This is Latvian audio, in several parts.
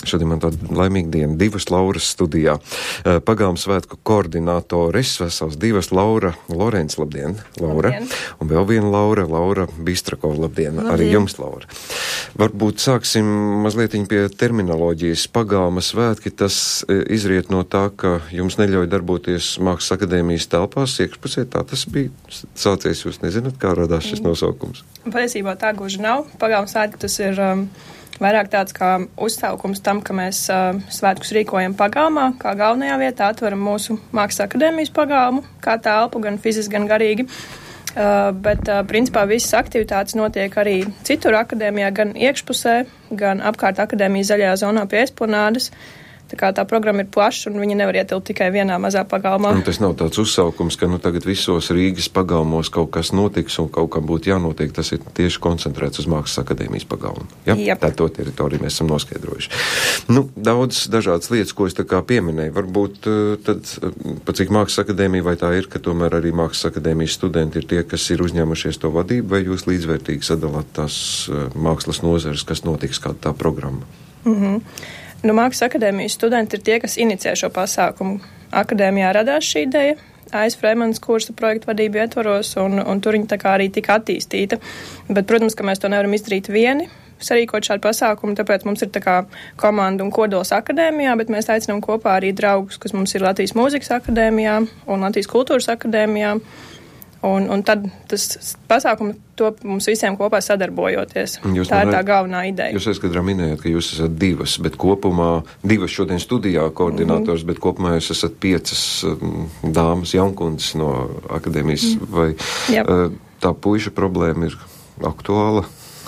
Šodien man tāda laimīga diena, divas Lauras studijā. Pagalma svētku koordinātores, vesels divas Laura Lorence, labdien, Laura. Labdien. Un vēl viena Laura Bistrako, labdien. Arī jums, Laura. Varbūt sāksim mazliet pie terminoloģijas. Pagalma svētki, tas izriet no tā, ka jums neļauj darboties Mākslas akadēmijas telpās iekšpusē. Tā tas bija sācies, jūs nezināt, kā radās šis nosaukums? Patiesībā tā gluži nav. Pagalma svētki tas ir vairāk tāds kā uzsaukums tam, ka mēs svētkus rīkojam pagalmā, kā galvenajā vietā atveram mūsu Mākslas akadēmijas pagalmu, kā telpu, gan fiziski, gan garīgi. Bet principā visas aktivitātes notiek arī citur akadēmijā, gan iekšpusē, gan apkārt akadēmijas zaļajā zonā pie esplanādes. Tā kā tā programma ir plaša, un viņi nevar ietilpt tikai vienā mazā pagalmā. Un tas nav tāds uzsaukums, ka tagad visos Rīgas pagalmos kaut kas notiks un kaut kam būtu jānotiek. Tas ir tieši koncentrēts uz Mākslas akadēmijas pagalmu. Ja? Yep. Tā to teritoriju mēs esam noskaidrojuši. Daudz dažādas lietas, ko es tā kā pieminēju. Varbūt tad, pat cik Mākslas akadēmija vai tā ir, ka tomēr arī Mākslas akadēmijas studenti ir tie, kas ir uzņēmušies to vadību, vai jūs līdzvērtīgi sadalāt tās mākslas nozares, kas notiks, kāda tā programma? Mākslas akadēmijas studenti ir tie, kas inicijē šo pasākumu. Akadēmijā radās šī ideja, A.S. Freimanas kursa projektu vadību ietvaros, un tur viņa tā kā arī tika attīstīta. Bet, protams, ka mēs to nevaram izdarīt vieni, sarīkot šādu pasākumu, tāpēc mums ir tā kā komanda un kodols akadēmijā, bet mēs aicinām kopā arī draugus, kas mums ir Latvijas mūzikas akadēmijā un Latvijas kultūras akadēmijā. Un tad tas pasākums top mums visiem kopā sadarbojoties. Tā ir tā galvenā ideja. Jūs aizkadrā minējāt, ka jūs esat divas, bet kopumā divas šodien studijā koordinators, bet kopumā jūs esat 5 dāmas jaunkundas no akadēmijas. Vai tā puiša problēma ir aktuāla?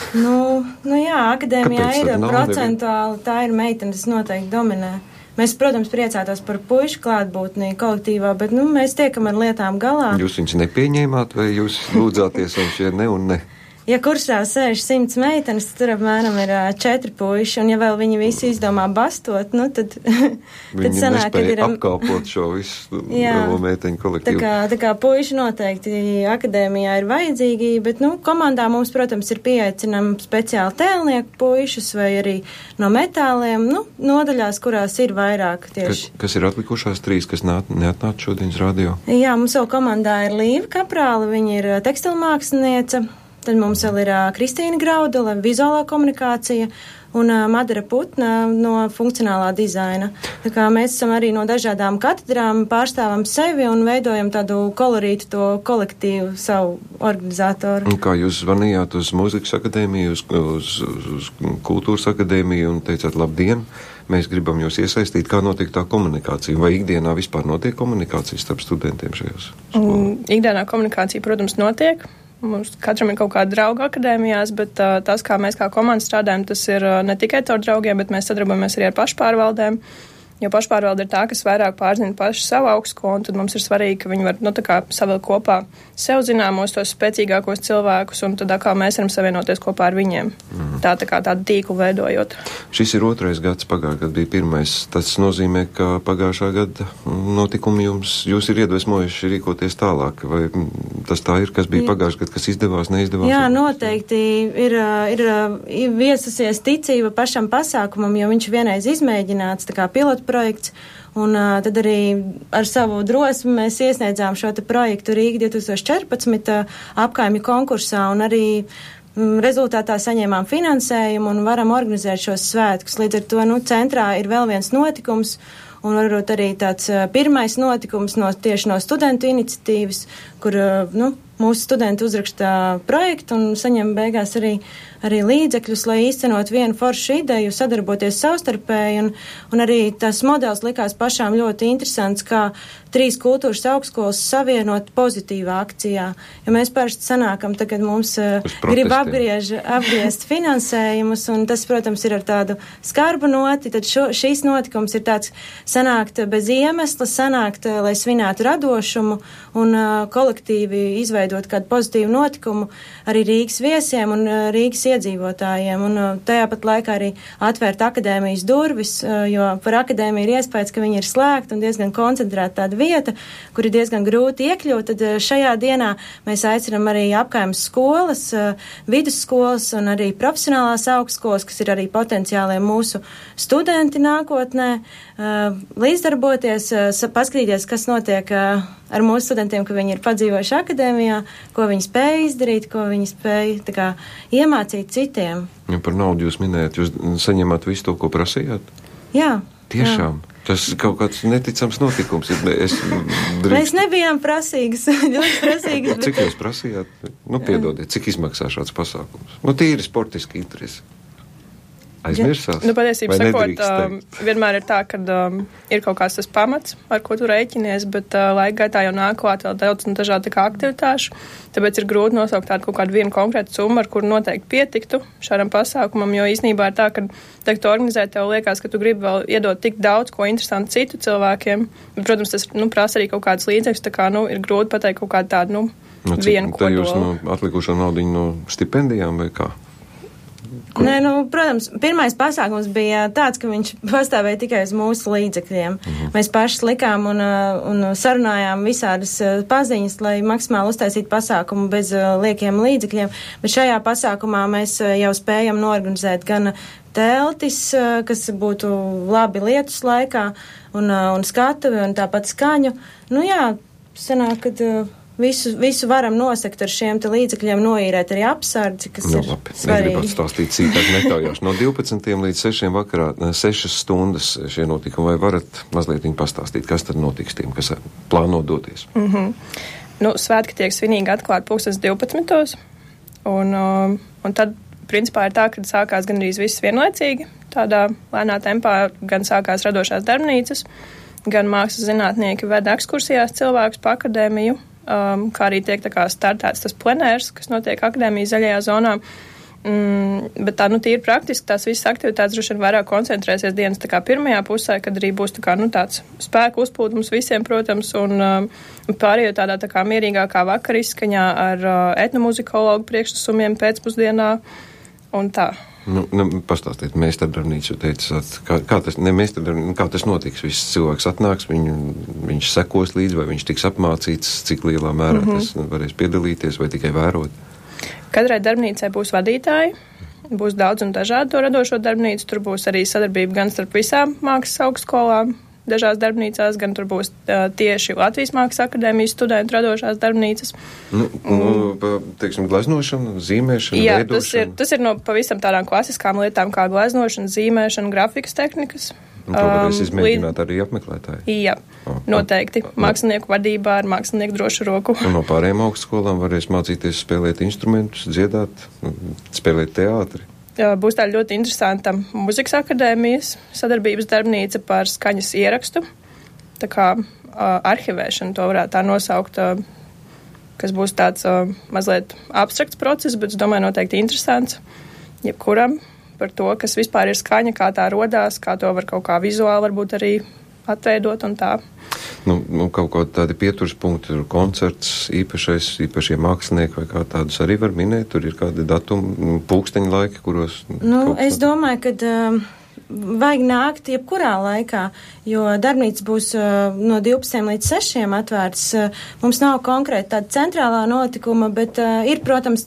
Jā, akadēmijā ir procentuāli, tā ir meitenes noteikti dominē. Mēs, protams, priecātos par puišu klātbūtni kolektīvā, bet mēs tiekam ar lietām galā. Jūs viņus nepieņēmāt vai jūs lūdzāties un šie ne un ne? Ja kursā sēž 100 meitenes, tur apmēram ir 4 puiši, un ja vēl viņi visi izdomā bastot, tad sanāk, ka ir apkalpot šo visu lielo meiteņu kolektīvu. Tā kā puiši noteikti akadēmijā ir vajadzīgi, bet komandā mums, protams, ir pieaicinām speciāli tēlnieku puišus vai arī no metāliem, nodaļās, kurās ir vairāk tieši. Kas ir atlikušās 3, kas neatnāca šodienas radio? Jā, mums vēl komandā ir Līva Kaprāla, viņa ir tekstilmāksliniece. Tad mums vēl ir Kristīna Graudula, vizuālā komunikācija, un Madara Putna no funkcionālā dizaina. Tā kā mēs esam arī no dažādām katedrām, pārstāvam sevi un veidojam tādu kolorītu to kolektīvu savu organizatoru. Un kā jūs zvanījāt uz mūzikas akadēmiju, uz kultūras akadēmiju un teicāt labdien, mēs gribam jūs iesaistīt, kā notiek tā komunikācija? Vai ikdienā vispār notiek komunikācija starp studentiem šajās skolās? Ikdienā komunikācija, protams, notiek. Mums katram ir kaut kāda drauga akadēmijās, bet tas, kā mēs kā komanda strādājam, tas ir ne tikai ar draugiem, bet mēs sadarbojamies arī ar pašpārvaldēm. Jo pašpārvalde ir tā, kas vairāk pārzina paši savu augstskolu, un tad mums ir svarīgi, ka viņi var savilkt kopā sev zināmos tos spēcīgākos cilvēkus, un tad kā mēs varam savienoties kopā ar viņiem. Tā kā tādu tīklu veidojot. Šis ir 2. gads, pagājušajā gadā bija 1. Tas nozīmē, ka pagājušā gada notikumi jūs ir iedvesmojuši rīkoties tālāk. Vai tas tā ir, kas bija pagājušajā gadā, kas izdevās, neizdevās? Jā, noteikti ir viesusies ticība pašam pasākumam, jo viņš vienreiz izmēģināts, tā kā pilotprojekts, un tad arī ar savu drosmi mēs iesniedzām šo te projektu Rīga 2014 apkaimju konkursā, un arī rezultātā saņēmām finansējumu un varam organizēt šos svētkus. Līdz ar to, centrā ir vēl viens notikums, un varbūt arī tāds pirmais notikums tieši no studentu iniciatīvas, kur, mūsu studenti uzrakstā projektu un saņem beigās arī līdzekļus, lai īstenot vienu foršu ideju, sadarboties savstarpēji, un arī tas modelis likās pašām ļoti interesants, kā 3 kultūras augstskolas savienot pozitīvā akcijā. Jo mēs parasti sanākam, kad mums grib apgriezt finansējumus, un tas, protams, ir ar tādu skarbu noti, tad šīs notikums ir tāds sanākt bez iemesla, sanākt, lai svinētu radošumu un kolektīvi izveidot izveidot kādu pozitīvu notikumu arī Rīgas viesiem un Rīgas iedzīvotājiem. Un tajā pat laikā arī atvērt akadēmijas durvis, jo par akadēmiju ir iespējas, ka viņi ir slēgta un diezgan koncentrēta tāda vieta, kur ir diezgan grūti iekļūt. Tad šajā dienā mēs aicinām arī apkaimes skolas, vidusskolas un arī profesionālās augstskolas, kas ir arī potenciālie mūsu studenti nākotnē, līdzdarboties, paskatīties, kas notiek ar mūsu studentiem, ka viņi ir padzīvojuši akadēmijā, ko viņi spēja izdarīt, ko viņi spēja tā kā iemācīt citiem. Ja par naudu jūs minējat, jūs saņemat visu to, ko prasījāt? Jā. Tiešām? Jā. Tas kaut kāds neticams notikums. Mēs nebijām prasīgas, ļoti prasīgas. Cik jūs prasījāt? Piedodiet, cik izmaksā šāds pasākums? Tīri sportiski interesi. Aizmirsās? Patiesībā sakot, vienmēr ir tā, ka ir kaut kāds tas pamats, ar ko tu rēķinies, bet laika gaitā jau nāk klāt vēl daudz un dažādi aktivitāšu, tāpēc ir grūti nosaukt tādu kaut kādu vienu konkrētu summu, ar kuru noteikti pietiktu šādam pasākumam, jo īstenībā ir tā, ka teiktu organizēt, tev liekas, ka tu gribi vēl iedot tik daudz, ko interesanti citu cilvēkiem, bet, protams, tas prasa arī kaut kādas līdzekļus, tā kā, ir grūti pateikt kaut kādu tādu, vienu kodolu. Tā jūs atlikušo naudiņu no stipendijām vai kā? Nē, protams, pirmais pasākums bija tāds, ka viņš pastāvēja tikai uz mūsu līdzekļiem. Mēs paši likām un sarunājām visādas paziņas, lai maksimāli uztaisītu pasākumu bez liekiem līdzekļiem, bet šajā pasākumā mēs jau spējam norganizēt gan teltis, kas būtu labi lietus laikā, un skatuvi, un tāpat skaņu. Sanāk, kad visu varam nosekt ar šiem te līdzekļiem, noīrēt arī apsardzi, kas ir labi. Svarīgi. Negribu atstāstīt cīkāk netaujāšu. No 12 līdz 6 vakarā, 6 stundas šie notikumi, vai varat mazliet viņi pastāstīt, kas tad notiks tiem, kas plāno doties? Svētki tiek svinīgi atklāt 12:00, un tad, principā, ir tā, ka sākās gandrīz viss vienlaicīgi, tādā lēnā tempā, gan sākās radošās darbnīcas, gan mākslas zinātnieki veda ekskursijās cilvēkus pa akadēmiju, kā arī tiek tā kā startēts tas plenērs, kas notiek akadēmijas zaļajā zonā. Bet tā, tīri praktiski tās visas aktivitātes droši vien vairāk koncentrēsies dienas tā kā pirmajā pusē, kad arī būs tā kā, tāds spēku uzplūdums visiem, protams, un pārējot tādā tā kā mierīgākā vakara izskaņā ar etnomuzikologu priekšnesumiem pēcpusdienā un tā. Pastāstiet, meistardarbnīcu teicāt, kā tas notiks? Viss cilvēks atnāks, viņš sekos līdzi, vai viņš tiks apmācīts, cik lielā mērā tas varēs piedalīties, vai tikai vērot? Katrai darbnīcai būs vadītāji, būs daudz un dažādu to radošo darbnīcu, tur būs arī sadarbība gan starp visām mākslas augstskolām, dažās darbnīcās, gan tur būs tieši Latvijas Mākslas akadēmijas studentu radošās darbnīcas. Teiksim, gleznošana, zīmēšana, veidošana? Jā, tas ir no pavisam tādām klasiskām lietām kā gleznošana, zīmēšana, grafikas tehnikas. Un to varēs izmēģināt arī apmeklētāji? Jā, noteikti. Mākslinieku vadībā ar mākslinieku drošu roku. Un no pārējām augstskolām varēs mācīties spēlēt instrumentus, dziedāt, spēlēt teātri? Būs tā ļoti interesanta muzikas akadēmijas sadarbības darbnīca par skaņas ierakstu, tā kā arhivēšana to varētu tā nosaukt, kas būs tāds mazliet abstrakts process, bet es domāju noteikti interesants jebkuram par to, kas vispār ir skaņa, kā tā rodās, kā to var kaut kā vizuāli varbūt arī atveidot un tā. Kaut kādi tādi pieturas punkti, koncerts, īpašie mākslinieki vai kā tādus arī var minēt, tur ir kādi datumi, pulksteņa laiki, kuros... Es domāju, ka vajag nākt jebkurā laikā, jo darbnīca būs no 12 līdz 6 atvērts. Mums nav konkrēti tāda centrālā notikuma, bet ir, protams,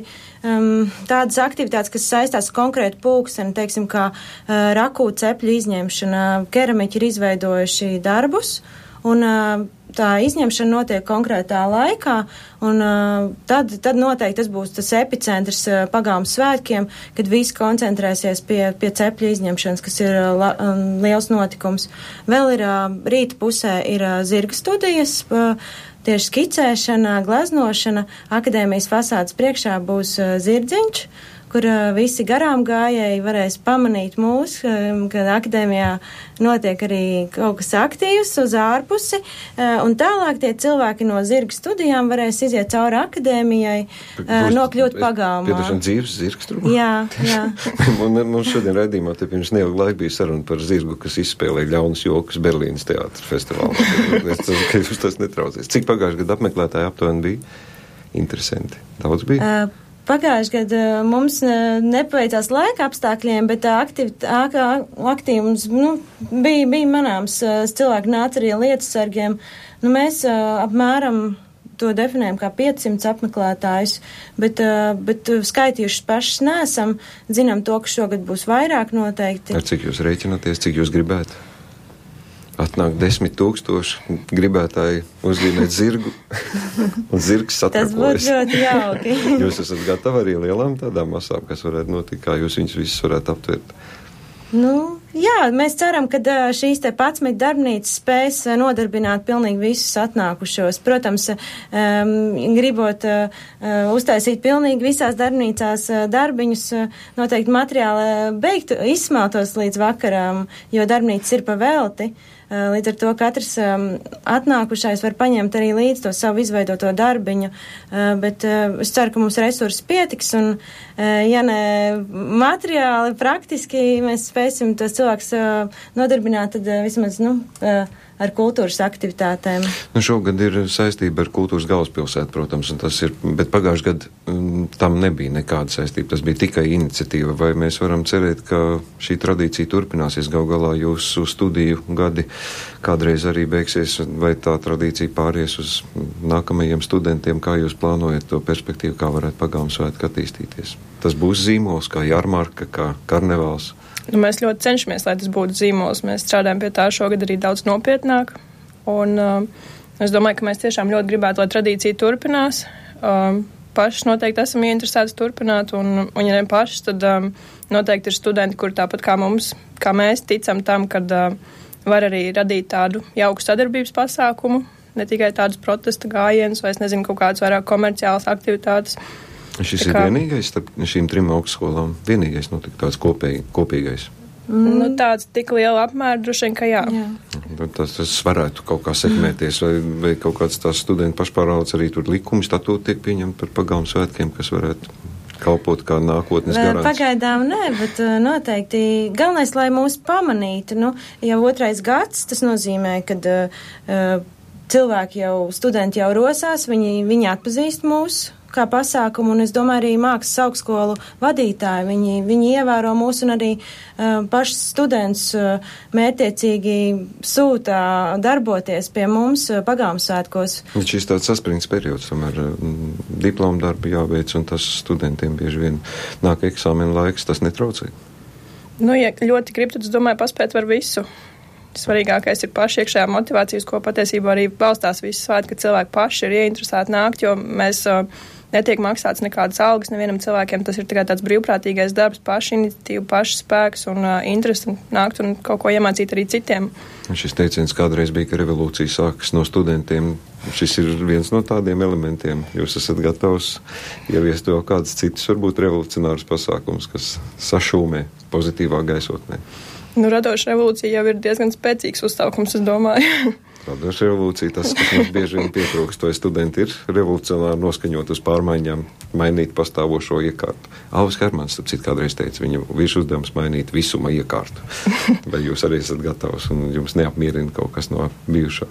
tādas aktivitātes, kas saistās konkrēti pulksteni, teiksim, kā rakū cepļu izņemšana. Keramiķi ir izveidojuši darbus, un tā izņemšana notiek konkrētā laikā, un tad noteikti tas būs tas epicentrs pagājušajiem svētkiem, kad visi koncentrēsies pie cepļa izņemšanas, kas ir liels notikums. Vēl ir rīta pusē ir zirga studijas, tieši skicēšana, gleznošana. Akadēmijas fasādes priekšā būs zirdziņš, kur visi garām gājēji varēs pamanīt mūs, kad akadēmijā notiek arī kaut kas aktīvs uz ārpusi, un tālāk tie cilvēki no zirga studijām varēs iziet cauri akadēmijai, nokļūt pagalmā. Piedošana dzīves zirgs tur? Jā. Mums šodien raidījumā te pirms neilga laika bija saruna par zirgu, kas izspēlē ļaunas jokas Berlīnas teātra festivālā. Es ceru, ka jūs tas netraucēs. Cik pagājušajā gadā apmeklētāji aptuveni bija? interesanti? Daudz bija? Pagājuši gadu mums nepaveicās laika apstākļiem, bet aktīvums bija manāms. Cilvēki nāca arī lietas sargiem. Mēs apmēram to definējam kā 500 apmeklētājus, bet skaitījušas pašas neesam. Zinām to, ka šogad būs vairāk noteikti. Ar cik jūs rēķināties, cik jūs gribētu? Atnāk 10,000 gribētāji uzzīmēt zirgu, un zirgs satrakojas. Tas būtu ļoti jauki. Jūs esat gatavi arī lielām tādām masām, kas varētu notikt, kā jūs viņus visus varētu aptvert? Jā, mēs ceram, ka šīs 11 darbnīcas spēs nodarbināt pilnīgi visus atnākušos. Protams, gribot uztaisīt pilnīgi visās darbnīcās darbiņus, noteikti materiāli beigtu izsmeltos līdz vakaram, jo darbnīcas ir pa velti. Līdz ar to katrs atnākušais var paņemt arī līdz to savu izveidoto darbiņu, bet es ceru, ka mums resursi pietiks, un ja ne materiāli, praktiski mēs spēsim tos cilvēkus nodarbināt, tad vismaz, ar kultūras aktivitātēm. Šogad ir saistība ar kultūras galvaspilsētu, protams, un tas ir, bet pagājuši gadu tam nebija nekāda saistība, tas bija tikai iniciatīva. Vai mēs varam cerēt, ka šī tradīcija turpināsies, gal galā jūsu studiju gadi kādreiz arī beigsies, vai tā tradīcija pāries uz nākamajiem studentiem, kā jūs plānojat to perspektīvu, kā varētu Pagāmu svētki attīstīties? Tas būs zīmols, kā jarmarka, kā karnevāls? Mēs ļoti cenšamies, lai tas būtu zīmols. Mēs strādājam pie tā šogad arī daudz nopietnāk. Un es domāju, ka mēs tiešām ļoti gribētu, lai tradīcija turpinās. Paši noteikti esam ieinteresēti turpināt, un ja ne paši, tad noteikti ir studenti, kuri tāpat kā mēs ticam tam, kad var arī radīt tādu jauku sadarbības pasākumu, ne tikai tādus protesta gājienus, vai es nezinu, kaut kādas vairāk komerciālas aktivitātes. Šis ir vienīgais starp šīm 3 augstskolām? Vienīgais, tāds kopīgais? Tāds tik liela apmēra, droši vien, ka jā. Tas varētu kaut kā sekmēties, vai kaut kāds tās studentu pašpārvaldes arī tur likumi, statūti tiek pieņemti par Pagāmu svētkiem, kas varētu kalpot kā nākotnes garants? Pagaidām nē, bet noteikti galvenais, lai mūs pamanītu. Jau 2. gads, tas nozīmē, kad cilvēki studenti jau rosās, viņi atpazīst mūs kā pasākumu, un es domāju arī mākslas augstskolu vadītāji, viņi ievēro mūs, un arī pašs students mērķtiecīgi sūta darboties pie mums Pagāmu svētkos. Šis tāds saspringts periods, tomēr diplomu darbu jāveic, un tas studentiem bieži vien nāk eksāmena laiks, tas netraucē? Ja ļoti grib, tad es domāju, paspēt var visu. Svarīgākais ir paši iekšējā motivācijas, ko patiesībā arī balstās visu svētku, ka cilvēki paši ir ieinteresēti nākt, jo mēs netiek maksāts nekādas algas nevienam cilvēkiem. Tas ir tikai tāds brīvprātīgais darbs, paša iniciatīva, paša spēks un interesi nākt un kaut ko iemācīt arī citiem. Šis teiciens kādreiz bija, ka revolūcija sākas no studentiem. Šis ir viens no tādiem elementiem. Jūs esat gatavs ieviest vēl kādas citas, varbūt revolucionāras pasākums, kas sašūmē pozitīvā gaisotnē. Radoša revolūcija jau ir diezgan spēcīgs uzsaukums, es domāju. Radoša revolūcija, tas, kas mums bieži vien pietrūkst, to studenti ir revolucionāri noskaņot uz pārmaiņām, mainīt pastāvošo iekārtu. Alvis Hermans, kādreiz teica, viņa virsmuzdevums mainīt visuma iekārtu. Vai jūs arī esat gatavs un jums neapmierina kaut kas no bijušā?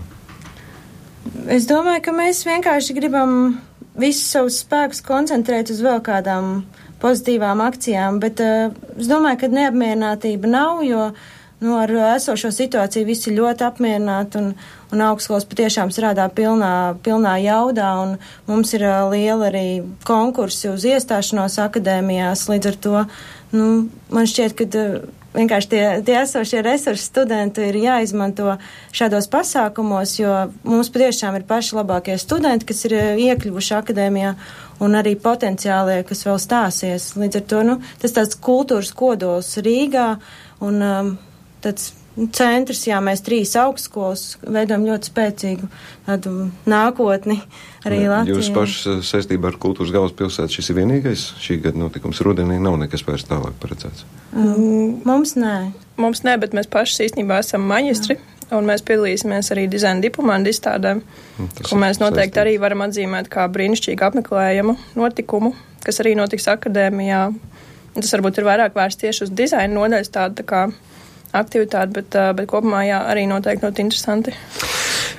Es domāju, ka mēs vienkārši gribam visus savus spēkus koncentrēt uz vēl kādām pozitīvām akcijām, bet es domāju, ka neapmierinātība nav, jo ar esošo situāciju visi ļoti apmierināti un augstskolas patiešām strādā pilnā jaudā, un mums ir liela arī konkursi uz iestāšanos akadēmijās, līdz ar to, man šķiet, ka vienkārši tie esošie resursi studentu ir jāizmanto šādos pasākumos, jo mums patiešām ir paši labākie studenti, kas ir iekļuvuši akadēmijā, un arī potenciālie, kas vēl stāsies. Līdz ar to, tas tāds kultūras kodols Rīgā, un tāds centrs, mēs 3 augstskolas veidojam ļoti spēcīgu tādu nākotni arī Latvijā. Jūs paši saistībā ar kultūras galvaspilsētu šis ir vienīgais šī gada notikums? Rudenī nav nekas vairs tālāk paredzēts? Mums nē. Mums nē, bet mēs paši īstenībā esam maģistri. Un mēs piedalīsimies arī dizaina diplomantu izstādēm, ko mēs noteikti arī varam atzīmēt kā brīnišķīgu apmeklējumu notikumu, kas arī notiks akadēmijā. Tas varbūt ir vairāk vērsts tieši uz dizaina nodaļas tāda tā kā aktivitāte, bet kopumā arī noteikti ļoti interesanti.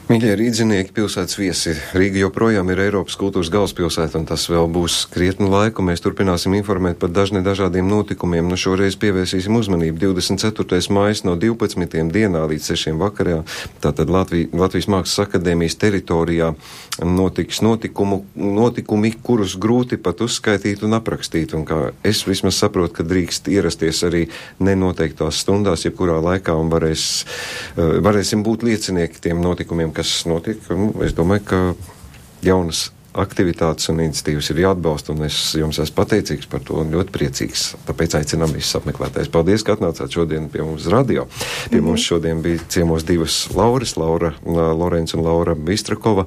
Mīļie rīdzinieki, pilsētas viesi. Rīga joprojām ir Eiropas kultūras galvaspilsēta, un tas vēl būs krietni laiku. Mēs turpināsim informēt par dažādiem notikumiem. Šoreiz pievērsīsim uzmanību 24. maijs no 12. dienā līdz 6. vakarā. Tātad Latvijas Mākslas akadēmijas teritorijā notiks notikumi, kurus grūti pat uzskaitīt un aprakstīt. Un kā es vismaz saprotu, ka drīkst ierasties arī nenoteiktās stundās, jebkurā laikā, un varēsim būt liecinieki tiem notikumiem, kas notiek. Es domāju, ka jaunas aktivitātes un iniciatīvas ir jāatbalsta, un es jums esmu pateicīgs par to un ļoti priecīgs. Tāpēc aicinām visus apmeklētājus. Paldies, ka atnācāt šodien pie mums radio. Pie mums šodien bija ciemos divas Lauras, Laura Lorenc un Laura Bistrakova.